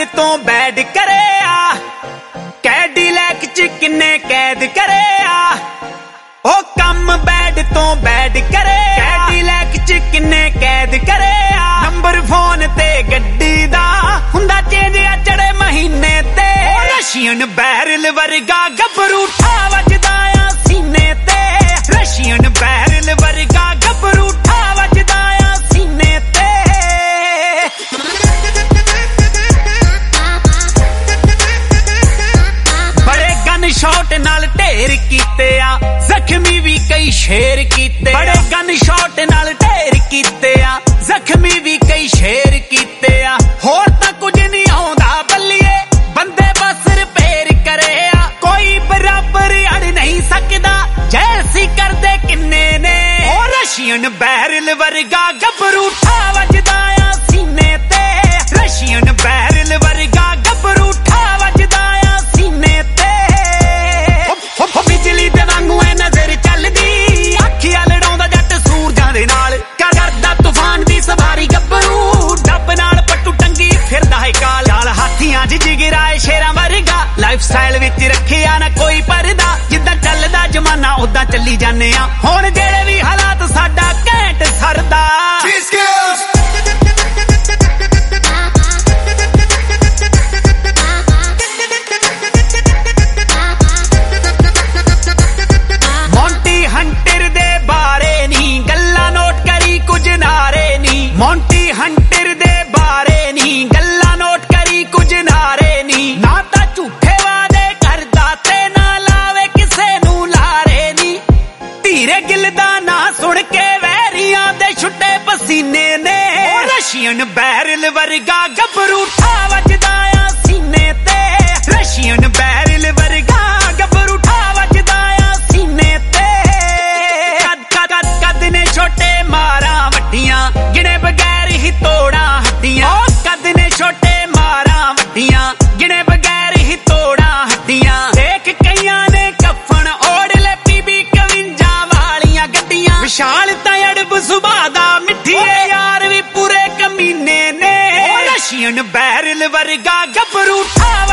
Bad तो बैड करे आ, कैडिलैक च किन्ने कैद करे आ। ओ कम बैड तो बैड करे, कैडिलैक च किन्ने कैद करे आ। नंबर फोन ते गड्डी दा हुंदा चेंज आ चढ़े महीने ते। रशियन बैरल वर्गा गबरू ठा वजदा आ सीने ते। रशियन बैरल वर्गा गबरू ठा वजदा आ सीने ते। बड़े गन शॉट नाल ढेर कीते आ, जख्मी भी कई शेर कीते। बड़े गन शॉट नाल ढेर कीते आ, जख्मी भी कई शेर कीते आ। होर तां कुछ नहीं आउंदा बल्लिए, बंदे बस रिपेयर करे आ। कोई बराबर अड़ नहीं सकदा, जैसी करदे किन्ने ने। ओ रशियन बैरल वर्गा गबरू ठा वजदा आ सीने ते। रशियन बैरल वर्गा गबरू ठा वजदा आ सीने ते। बिजली दे वांगू ऐ नजर चलदी, अखियां लड़ाउंदा जट सूरजां दे नाल। करदा तूफान दी सवारी गबरू, डब नाल पट्टू टंगी फिरदा है काल। चाल हाथियां च जिगराए शेरां वर्गा, लाइफ स्टाइल विच रखिया ना कोई परदा। जिद्दां चलदा जमाना उदां चली जाने आ, हुण जेड़े भी हालात साडा घैंट सरदा। मोंटी हंटर दे बारे नी गल्ला नोट करी कुछ नारे नी। मोंटी हंटर दे बारे नी गल्ला नोट करी कुछ नारे नी। ना तां झूठे वादे करदा ते ना लावे किसे नू लारे नी। धीरे गिल दा ना सुन के वैरियां दे छुट्टे पसीने ने। रशियन बैरल वर्गा गबरू ठा वजदा आ सीने ते। रशियन बैरल वर्गा गबरू ठा वजदा आ सीने ते। कद ने छोटे मारा वड्डियां, गिने बगैर ही तोड़ा हड्डियां। कद ने छोटे मारा वड्डियां, गिने बगैर ही तोड़ा हड्डियां। देख कईयां ने कफन ओढ़ ले पीबी 51 वालियां गड्डियां। विशाल तां अड़ब सुभाऽ दा मिठी यार भी पूरे कमीने ने। रशियन बैरल वर्गा गबरू ठा